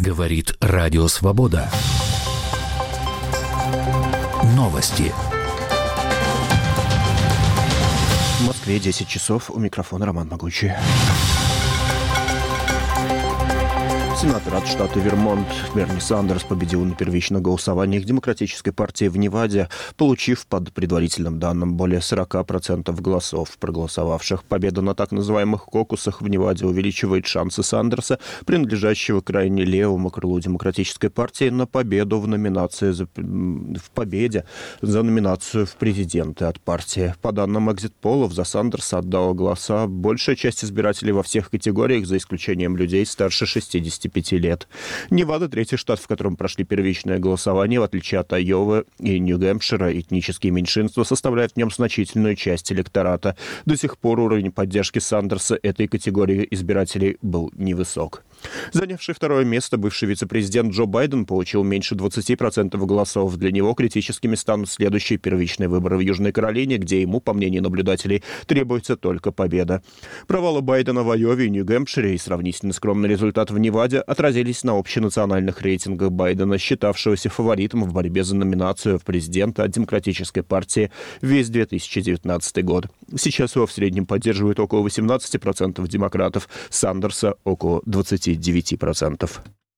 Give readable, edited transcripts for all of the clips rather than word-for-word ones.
Говорит Радио Свобода. Новости. В Москве 10 часов. У микрофона Роман Могучий. Сенатор от штата Вермонт Берни Сандерс победил на первичных голосованиях Демократической партии в Неваде, получив, по предварительным данным, более 40% голосов проголосовавших. Победа на так называемых кокусах в Неваде увеличивает шансы Сандерса, принадлежащего крайне левому крылу Демократической партии, на победу в победе за номинацию в президенты от партии. По данным экзит-полов, за Сандерса отдала голоса большая часть избирателей во всех категориях, за исключением людей старше 65 лет. Невада — третий штат, в котором прошли первичное голосование. В отличие от Айовы и Нью-Гэмпшира, этнические меньшинства составляют в нем значительную часть электората. До сих пор уровень поддержки Сандерса этой категории избирателей был невысок. Занявший второе место бывший вице-президент Джо Байден получил меньше 20% голосов. Для него критическими станут следующие первичные выборы в Южной Каролине, где ему, по мнению наблюдателей, требуется только победа. Провалы Байдена в Айове и Нью-Гэмпшире и сравнительно скромный результат в Неваде отразились на общенациональных рейтингах Байдена, считавшегося фаворитом в борьбе за номинацию в президента от Демократической партии весь 2019 год. Сейчас его в среднем поддерживают около 18% демократов, Сандерса около 29%.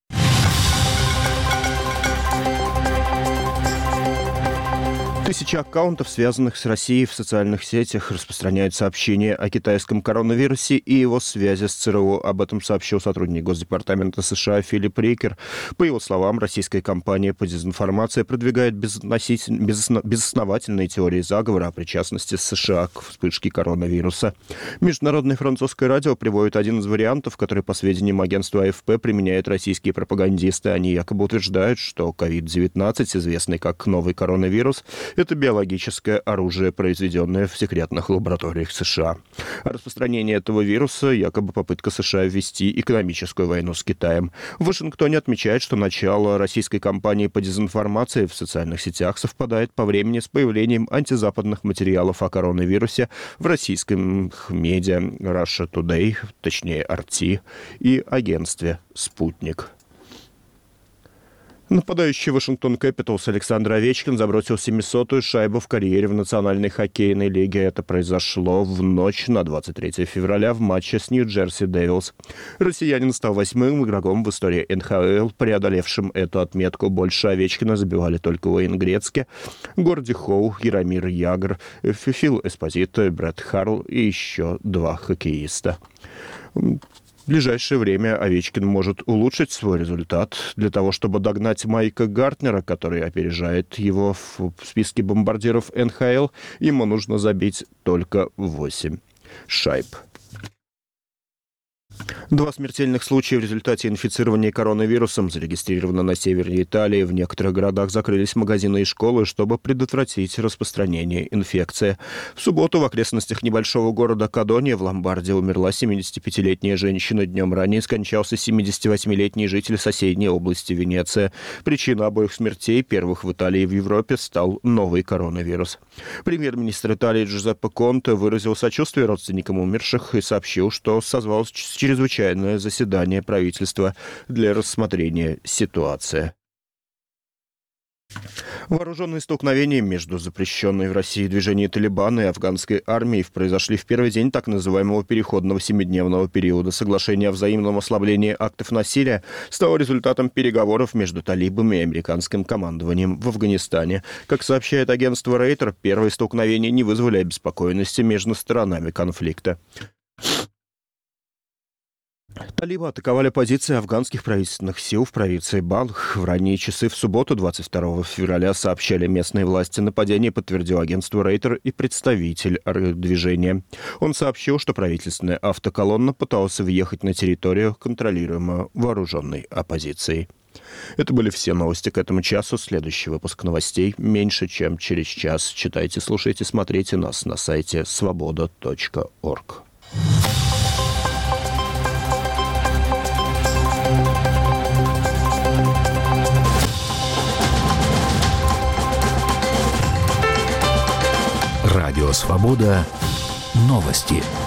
Тысячи аккаунтов, связанных с Россией в социальных сетях, распространяют сообщения о китайском коронавирусе и его связи с ЦРУ. Об этом сообщил сотрудник Госдепартамента США Филипп Рикер. По его словам, российская компания по дезинформации продвигает безосновательные теории заговора о причастности США к вспышке коронавируса. Международное французское радио приводит один из вариантов, который, по сведениям агентства АФП, применяют российские пропагандисты. Они якобы утверждают, что COVID-19, известный как новый коронавирус, это биологическое оружие, произведенное в секретных лабораториях США. А распространение этого вируса — якобы попытка США ввести экономическую войну с Китаем. В Вашингтоне отмечают, что начало российской кампании по дезинформации в социальных сетях совпадает по времени с появлением антизападных материалов о коронавирусе в российском медиа Russia Today, точнее RT, и агентстве «Спутник». Нападающий Вашингтон Кэпиталс Александр Овечкин забросил 700-ю шайбу в карьере в Национальной хоккейной лиге. Это произошло в ночь на 23 февраля в матче с Нью-Джерси Дэвилс. Россиянин стал 8-м игроком в истории НХЛ, преодолевшим эту отметку. Больше Овечкина забивали только Уэйн Грецки, Горди Хоу, Яромир Ягр, Фил Эспозито, Брэд Харл и еще два хоккеиста. В ближайшее время Овечкин может улучшить свой результат. Для того, чтобы догнать Майка Гартнера, который опережает его в списке бомбардиров НХЛ, ему нужно забить только 8 шайб. 2 смертельных случая в результате инфицирования коронавирусом зарегистрировано на севере Италии. В некоторых городах закрылись магазины и школы, чтобы предотвратить распространение инфекции. В субботу в окрестностях небольшого города Кадония в Ломбардии умерла 75-летняя женщина. Днем ранее скончался 78-летний житель соседней области Венеция. Причиной обоих смертей, первых в Италии и в Европе, стал новый коронавирус. Премьер-министр Италии Джузеппе Конте выразил сочувствие родственникам умерших и сообщил, что созвал чрезвычайное заседание правительства для рассмотрения ситуации. Вооруженные столкновения между запрещенной в России движением Талибана и афганской армией произошли в первый день так называемого переходного 7-дневного периода. Соглашение о взаимном ослаблении актов насилия стало результатом переговоров между талибами и американским командованием в Афганистане. Как сообщает агентство Рейтер, первые столкновения не вызвали обеспокоенности между сторонами конфликта. Талибы атаковали позиции афганских правительственных сил в провинции Балх. В ранние часы в субботу, 22 февраля, сообщали местные власти. Нападение подтвердил агентство Рейтер и представитель движения. Он сообщил, что правительственная автоколонна пыталась въехать на территорию, контролируемую вооруженной оппозицией. Это были все новости к этому часу. Следующий выпуск новостей меньше, чем через час. Читайте, слушайте, смотрите нас на сайте svoboda.org. Радио Свобода. Новости.